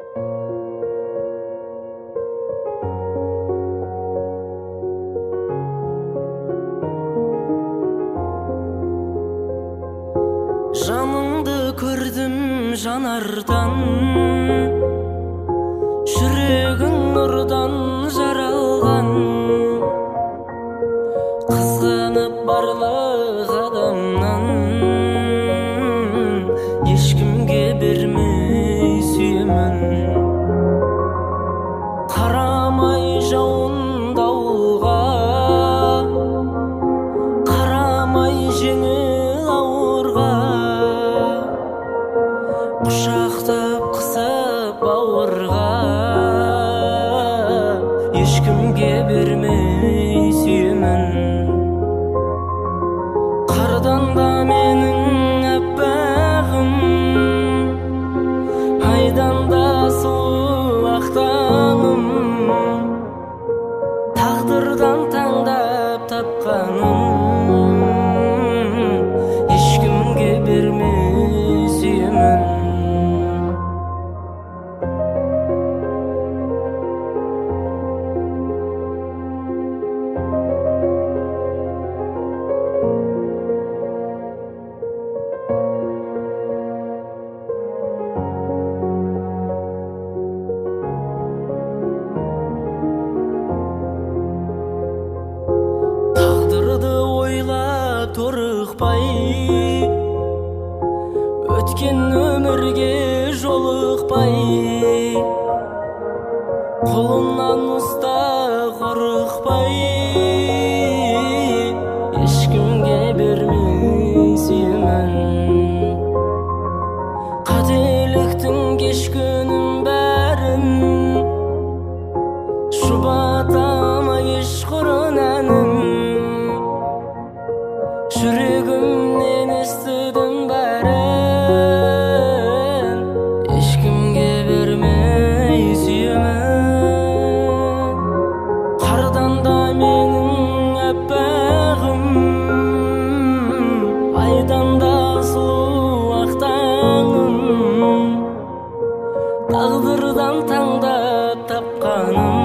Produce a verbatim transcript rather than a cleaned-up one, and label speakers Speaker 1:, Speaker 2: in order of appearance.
Speaker 1: Жаныңды көрдім жанардан, жүрегің нұрдан жаралған. Қызғанып барлық адамнан, ешкімге бермей сүйемін. Қарамай жауын дауылға, қарамай жеңіл ауырға, құшақтап қысып бауырға, ешкімге бермей сүйемін. Қардан да менің әппағым, айдан да сұлу ақ таңым, тағдырдан таңдап тапқаным, ешкімге бермей сүйемін. Тағдырды ойлап торықпай, өткен өмірге жолықпай, қолымнан ұста қорықпай, ешкімге бермей сүйемін. Қателіктің кешкенін бәрін, жұбатама кешқұрын әнім. Жүрегімнен естідім бәрін, ешкімге бермей сүйемін. Қардан да менің әппағым, айдан да сұлу ақ таңым, тағдырдан таңдап тапқаным,